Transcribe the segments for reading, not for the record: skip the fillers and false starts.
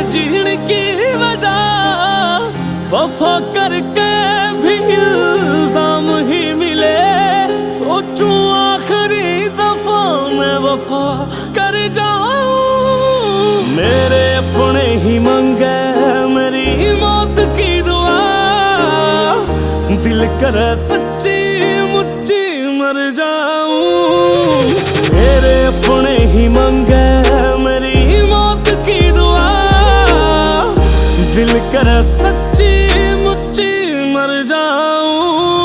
जीण की वजह, वफा करके भी इल्जाम ही मिले। सोचूं आखिरी दफा मैं वफा कर जाऊं। मेरे अपने ही मंगे मेरी मौत की दुआ, दिल करे सच्ची मुच्ची मर जाऊं। मेरे अपने ही मंगे मेरी मौत की दुआ, दिल करे सच्ची मुच्ची मर जाऊं।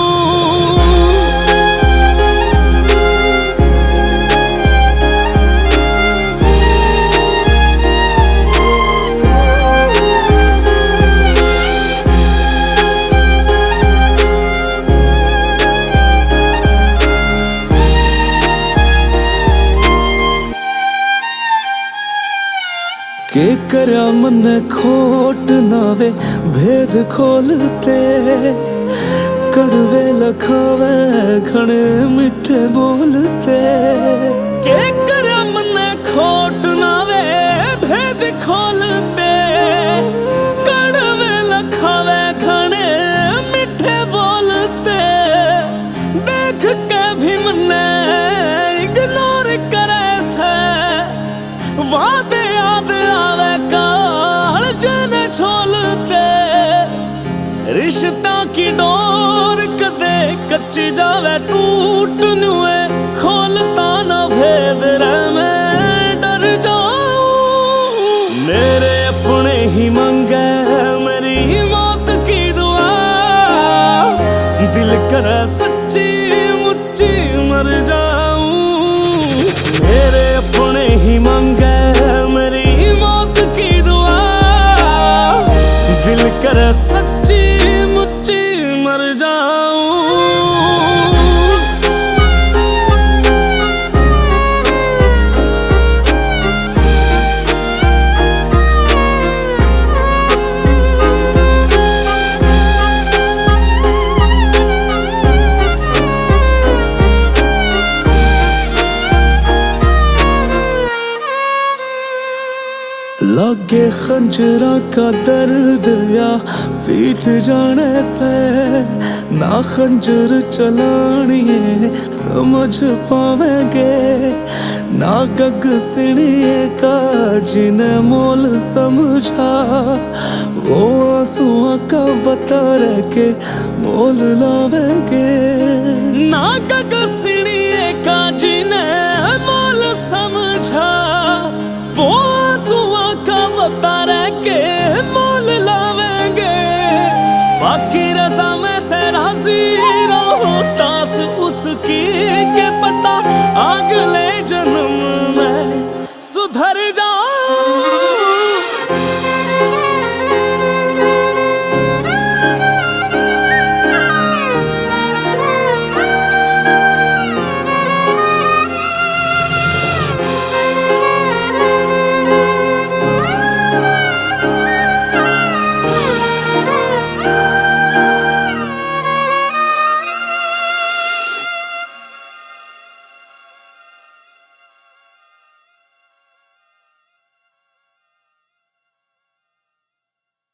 के करया मन खोट नावे भेद खोलते, कड़वे लखावे घने मिठे बोलते। के करया मन खोट नावे भेद खोलते, कड़वे लखावे घने मिठे बोलते। देख के भी मने इग्नोर करे से, वादे याद आवे काल जने छोलते। रिश्ता की डोर कदे कच्ची जावे टूट नुए, खोलता ना भेद रे मैं डर जाऊं। मेरे अपने ही मंगे मेरी मौत की दुआ, दिल करे सच्ची मुच्ची मर जाऊं। मेरे अपने ही मंगे मेरी मौत की दुआ, दिल करे सच्ची मुच्ची मर जाऊं। लागे खंजरा का दर्द या पीठ जाने से, ना खंजर चलानिए समझ पावेंगे, ना गग सिणिए का जिन्हें मोल समझा। वो आंसुओं का बता रह के मोल लावेंगे, ना